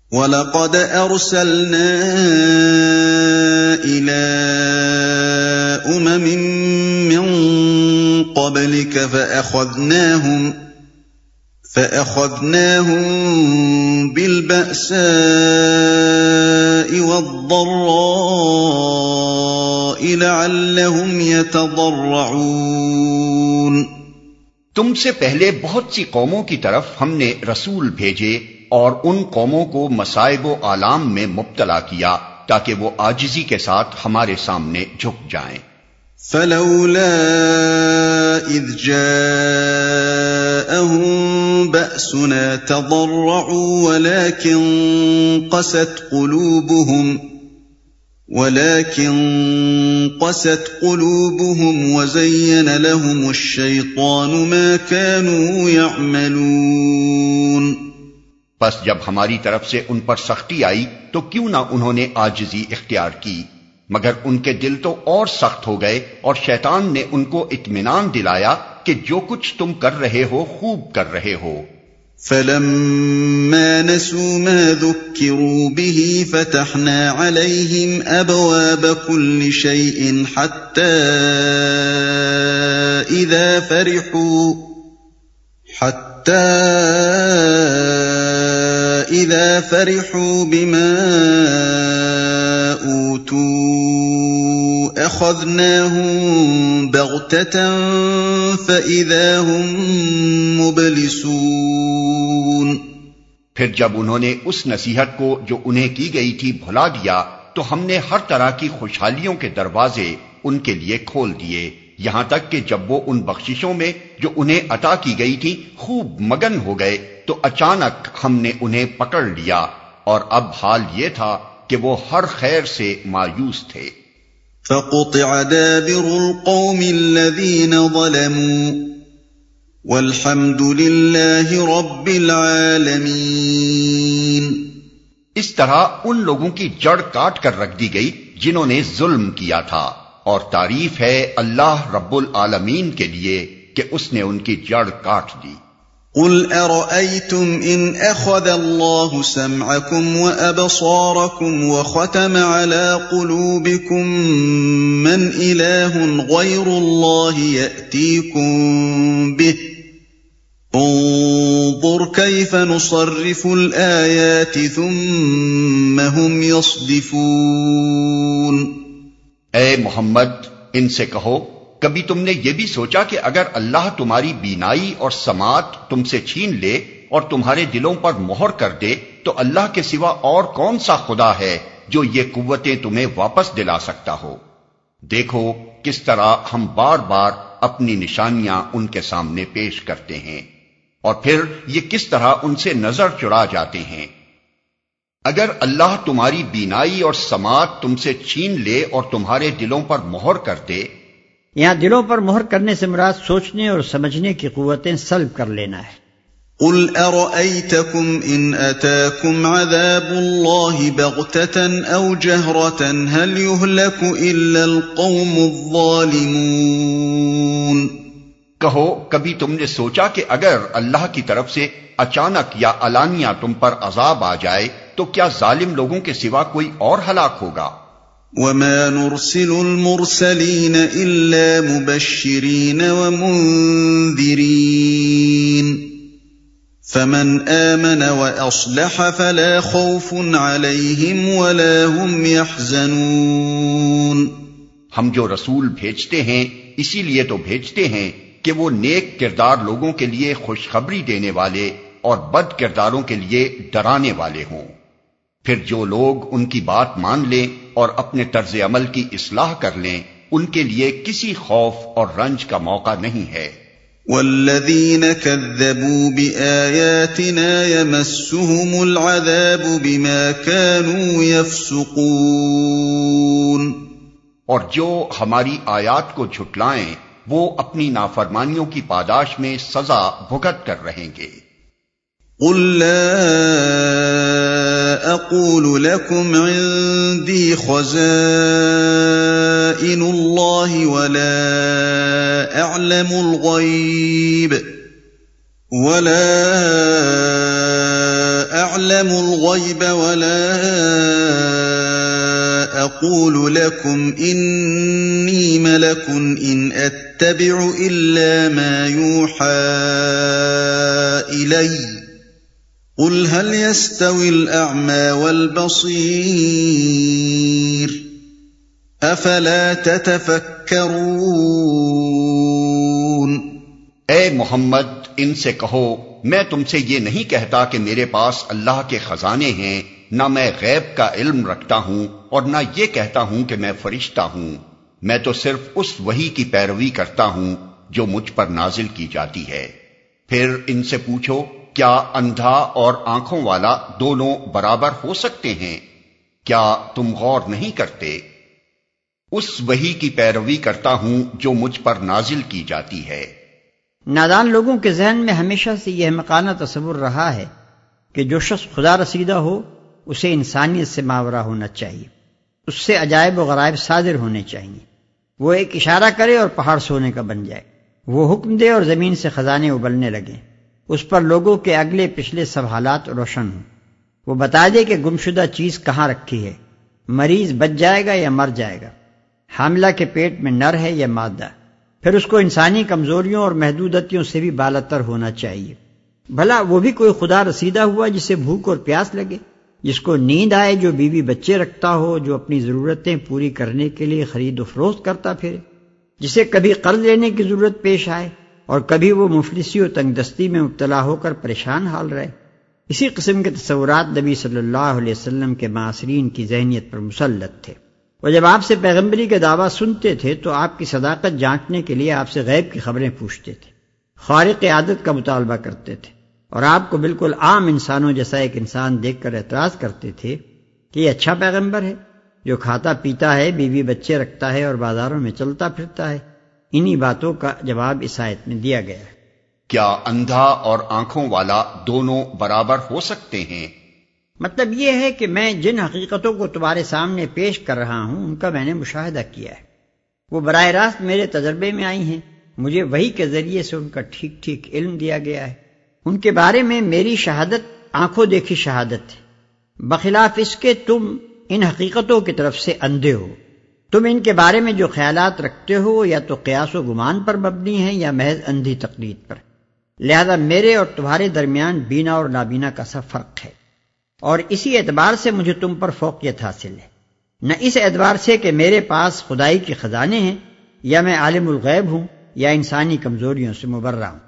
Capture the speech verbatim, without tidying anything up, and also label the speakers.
Speaker 1: وَلَقَدْ أَرْسَلْنَا إِلَىٰ أُمَمٍ مِّن قَبْلِكَ فَأَخَذْنَاهُمْ فَأَخَذْنَاهُمْ بِالْبَأْسَاءِ وَالضَّرَّاءِ لَعَلَّهُمْ يَتَضَرَّعُونَ۔
Speaker 2: تم سے پہلے بہت سی قوموں کی طرف ہم نے رسول بھیجے اور ان قوموں کو مصائب و آلام میں مبتلا کیا تاکہ وہ عاجزی کے ساتھ ہمارے سامنے جھک جائیں۔
Speaker 1: فَلَوْلَا إِذْ جَاءَهُم بَأْسُنَا تَضَرَّعُوا وَلَكِن قَسَتْ قُلُوبُهُمْ وَلَكِن قَسَتْ قُلُوبُهُمْ وَزَيَّنَ لَهُمُ الشَّيْطَانُ مَا كَانُوا يَعْمَلُونَ۔
Speaker 2: پس جب ہماری طرف سے ان پر سختی آئی تو کیوں نہ انہوں نے عاجزی اختیار کی، مگر ان کے دل تو اور سخت ہو گئے اور شیطان نے ان کو اطمینان دلایا کہ جو کچھ تم کر رہے ہو خوب کر رہے ہو۔
Speaker 1: فَلَمَّا نَسُوا مَا ذُكِّرُوا بِهِ فَتَحْنَا عَلَيْهِمْ أَبْوَابَ كُلِّ شَيْءٍ حَتَّى إِذَا فَرِحُوا حَتَّى إِذَا فَرِحُوا بِمَا أُوتُوا أَخَذْنَاهُمْ بَغْتَةً فَإِذَا هُمْ مُبْلِسُونَ۔
Speaker 2: پھر جب انہوں نے اس نصیحت کو جو انہیں کی گئی تھی بھلا دیا تو ہم نے ہر طرح کی خوشحالیوں کے دروازے ان کے لیے کھول دیے، یہاں تک کہ جب وہ ان بخششوں میں جو انہیں عطا کی گئی تھی خوب مگن ہو گئے تو اچانک ہم نے انہیں پکڑ لیا، اور اب حال یہ تھا کہ وہ ہر خیر سے مایوس تھے۔
Speaker 1: فَقُطِعَ دَابِرُ الْقَوْمِ الَّذِينَ ظَلَمُوا وَالْحَمْدُ لِلَّهِ رَبِّ الْعَالَمِينَ۔
Speaker 2: اس طرح ان لوگوں کی جڑ کاٹ کر رکھ دی گئی جنہوں نے ظلم کیا تھا، اور تعریف ہے اللہ رب العالمین کے لیے کہ اس نے ان کی جڑ کاٹ دی۔
Speaker 1: قُلْ أَرَأَيْتُمْ إِنْ أَخَذَ اللَّهُ سَمْعَكُمْ وَأَبْصَارَكُمْ وَخَتَمَ عَلَى قُلُوبِكُمْ مَنْ إِلَٰهٌ غَيْرُ اللَّهِ يَأْتِيكُمْ بِهِ انظُرْ كَيْفَ نُصَرِّفُ الْآيَاتِ ثُمَّ هُمْ يَصْدِفُونَ۔
Speaker 2: اے محمد ان سے کہو، کبھی تم نے یہ بھی سوچا کہ اگر اللہ تمہاری بینائی اور سماعت تم سے چھین لے اور تمہارے دلوں پر مہر کر دے تو اللہ کے سوا اور کون سا خدا ہے جو یہ قوتیں تمہیں واپس دلا سکتا ہو؟ دیکھو کس طرح ہم بار بار اپنی نشانیاں ان کے سامنے پیش کرتے ہیں اور پھر یہ کس طرح ان سے نظر چرا جاتے ہیں۔ اگر اللہ تمہاری بینائی اور سماعت تم سے چھین لے اور تمہارے دلوں پر مہر کر دے،
Speaker 3: یہاں دلوں پر مہر کرنے سے مراد سوچنے اور سمجھنے کی قوتیں سلب کر لینا ہے۔
Speaker 1: قُلْ أَرَأَيْتَكُمْ إِنْ أَتَاكُمْ عَذَابُ اللَّهِ بَغْتَةً أَوْ جَهْرَةً هَلْ يُهْلَكُ إِلَّا الْقَوْمُ الظَّالِمُونَ۔
Speaker 2: کہو کبھی تم نے سوچا کہ اگر اللہ کی طرف سے اچانک یا علانیہ تم پر عذاب آ جائے تو کیا ظالم لوگوں کے سوا کوئی اور ہلاک ہوگا؟
Speaker 1: وَمَا نُرْسِلُ الْمُرْسَلِينَ إِلَّا مُبَشِّرِينَ وَمُنذِرِينَ فَمَنْ آمَنَ وَأَصْلَحَ فَلَا خَوْفٌ عَلَيْهِمْ وَلَا هُمْ يَحْزَنُونَ۔
Speaker 2: ہم جو رسول بھیجتے ہیں اسی لیے تو بھیجتے ہیں کہ وہ نیک کردار لوگوں کے لیے خوشخبری دینے والے اور بد کرداروں کے لیے ڈرانے والے ہوں۔ پھر جو لوگ ان کی بات مان لیں اور اپنے طرز عمل کی اصلاح کر لیں ان کے لیے کسی خوف اور رنج کا موقع نہیں ہے۔
Speaker 1: وَالَّذِينَ كَذَّبُوا بِآيَاتِنَا يَمَسُّهُمُ الْعَذَابُ بِمَا كَانُوا يَفْسُقُونَ۔
Speaker 2: اور جو ہماری آیات کو جھٹلائیں وہ اپنی نافرمانیوں کی پاداش میں سزا بھگت کر رہیں گے۔
Speaker 1: قُل لَّا أَقُولُ لَكُمْ عِندِي خَزَائِنُ اللَّهِ وَلَا أَعْلَمُ الْغَيْبَ وَلَا أعلم الغيب ولا أقول لكم إني ملك إن أتبع إلا ما يوحى إلي قل هل يستوي الأعمى والبصير أفلا تتفكرون۔
Speaker 2: اے محمد ان سے کہو میں تم سے یہ نہیں کہتا کہ میرے پاس اللہ کے خزانے ہیں، نہ میں غیب کا علم رکھتا ہوں اور نہ یہ کہتا ہوں کہ میں فرشتہ ہوں، میں تو صرف اس وحی کی پیروی کرتا ہوں جو مجھ پر نازل کی جاتی ہے۔ پھر ان سے پوچھو کیا اندھا اور آنکھوں والا دونوں برابر ہو سکتے ہیں؟ کیا تم غور نہیں کرتے؟ اس وحی کی پیروی کرتا ہوں جو مجھ پر نازل کی جاتی ہے۔
Speaker 3: نادان لوگوں کے ذہن میں ہمیشہ سے یہ احمقانہ تصور رہا ہے کہ جو شخص خدا رسیدہ ہو اسے انسانیت سے ماورا ہونا چاہیے، اس سے عجائب و غرائب صادر ہونے چاہیے، وہ ایک اشارہ کرے اور پہاڑ سونے کا بن جائے، وہ حکم دے اور زمین سے خزانے ابلنے لگیں، اس پر لوگوں کے اگلے پچھلے سب حالات روشن ہوں، وہ بتا دے کہ گمشدہ چیز کہاں رکھی ہے، مریض بچ جائے گا یا مر جائے گا، حاملہ کے پیٹ میں نر ہے یا مادہ، پھر اس کو انسانی کمزوریوں اور محدودیتوں سے بھی بالاتر ہونا چاہیے۔ بھلا وہ بھی کوئی خدا رسیدہ ہوا جسے بھوک اور پیاس لگے، جس کو نیند آئے، جو بیوی بچے رکھتا ہو، جو اپنی ضرورتیں پوری کرنے کے لیے خرید و فروخت کرتا پھرے، جسے کبھی قرض لینے کی ضرورت پیش آئے اور کبھی وہ مفلسی و تنگ دستی میں مبتلا ہو کر پریشان حال رہے۔ اسی قسم کے تصورات نبی صلی اللہ علیہ وسلم کے معاصرین کی ذہنیت پر مسلط تھے۔ وہ جب آپ سے پیغمبری کا دعویٰ سنتے تھے تو آپ کی صداقت جانچنے کے لیے آپ سے غیب کی خبریں پوچھتے تھے، خارق عادت کا مطالبہ کرتے تھے، اور آپ کو بالکل عام انسانوں جیسا ایک انسان دیکھ کر اعتراض کرتے تھے کہ یہ اچھا پیغمبر ہے جو کھاتا پیتا ہے، بیوی بچے رکھتا ہے اور بازاروں میں چلتا پھرتا ہے۔ انہی باتوں کا جواب اس آیت میں دیا گیا ہے۔
Speaker 2: کیا اندھا اور آنکھوں والا دونوں برابر ہو سکتے ہیں؟
Speaker 3: مطلب یہ ہے کہ میں جن حقیقتوں کو تمہارے سامنے پیش کر رہا ہوں ان کا میں نے مشاہدہ کیا ہے، وہ براہ راست میرے تجربے میں آئی ہیں، مجھے وحی کے ذریعے سے ان کا ٹھیک ٹھیک علم دیا گیا ہے، ان کے بارے میں میری شہادت آنکھوں دیکھی شہادت ہے، بخلاف اس کے تم ان حقیقتوں کی طرف سے اندھے ہو۔ تم ان کے بارے میں جو خیالات رکھتے ہو یا تو قیاس و گمان پر مبنی ہیں یا محض اندھی تقلید پر، لہذا میرے اور تمہارے درمیان بینا اور نابینا کا سا فرق ہے، اور اسی اعتبار سے مجھے تم پر فوقیت حاصل ہے، نہ اس اعتبار سے کہ میرے پاس خدائی کے خزانے ہیں یا میں عالم الغیب ہوں یا انسانی کمزوریوں سے مبرہ ہوں۔